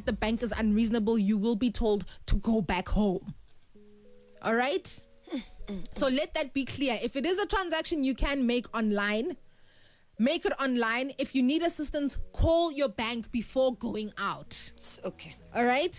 at the bank is unreasonable, you will be told to go back home. All right? So let that be clear. If it is a transaction you can make online, make it online. If you need assistance, call your bank before going out. Okay. All right?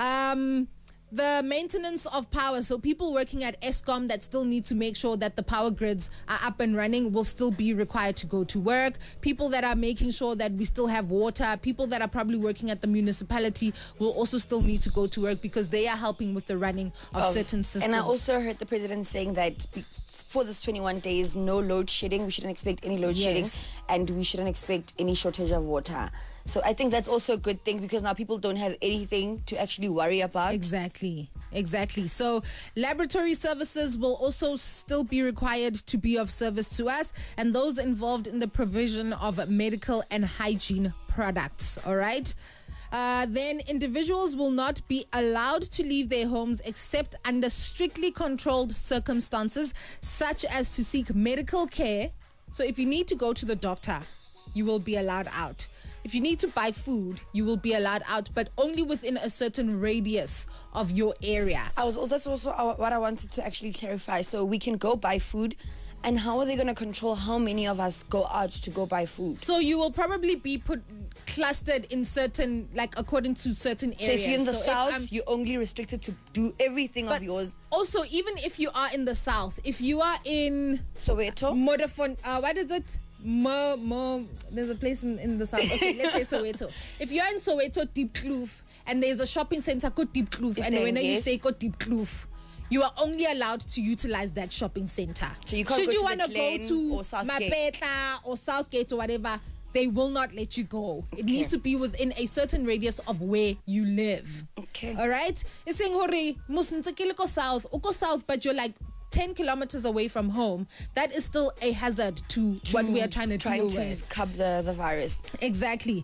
The maintenance of power, so people working at Eskom that still need to make sure that the power grids are up and running will still be required to go to work. People that are making sure that we still have water, people that are probably working at the municipality will also still need to go to work because they are helping with the running of certain systems. And I also heard the president saying that for this 21 days, no load shedding. We shouldn't expect any load shedding, and we shouldn't expect any shortage of water. So I think that's also a good thing because now people don't have anything to actually worry about. Exactly. So laboratory services will also still be required to be of service to us, and those involved in the provision of medical and hygiene products. All right. Then individuals will not be allowed to leave their homes except under strictly controlled circumstances, such as to seek medical care. So if you need to go to the doctor, you will be allowed out. If you need to buy food, you will be allowed out, but only within a certain radius of your area. That's also what I wanted to actually clarify. So we can go buy food, and how are they going to control how many of us go out to go buy food? So you will probably be clustered in certain, like according to certain areas. So if you're in the south, you're only restricted to do everything of yours. Also, even if you are in the south, if you are in Soweto, what is it? There's a place in the south. Okay, let's say Soweto. If you're in Soweto, Diepkloof, and there's a shopping center called Diepkloof, and when you say called Diepkloof, you are only allowed to utilize that shopping center. So you can't Should you want to go to Mapetla or Southgate or whatever, they will not let you go. It needs to be within a certain radius of where you live. Okay. All right? It's saying, hore, go south, but you're like 10 kilometers away from home. That is still a hazard to what we are trying to deal with. Curb the virus. Exactly.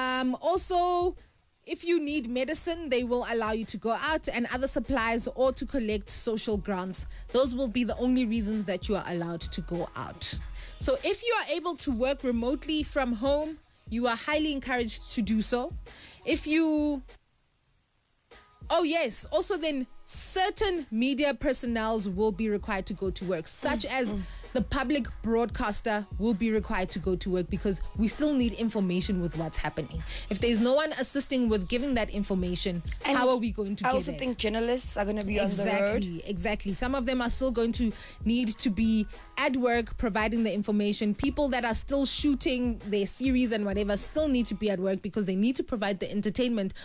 Also, if you need medicine, they will allow you to go out, and other supplies or to collect social grants. Those will be the only reasons that you are allowed to go out. So if you are able to work remotely from home, you are highly encouraged to do so. Also then certain media personnel will be required to go to work, such as the public broadcaster will be required to go to work because we still need information with what's happening. If there's no one assisting with giving that information, how are we going to get it? I also think journalists are going to be on the road. Exactly. Some of them are still going to need to be at work providing the information. People that are still shooting their series and whatever still need to be at work because they need to provide the entertainment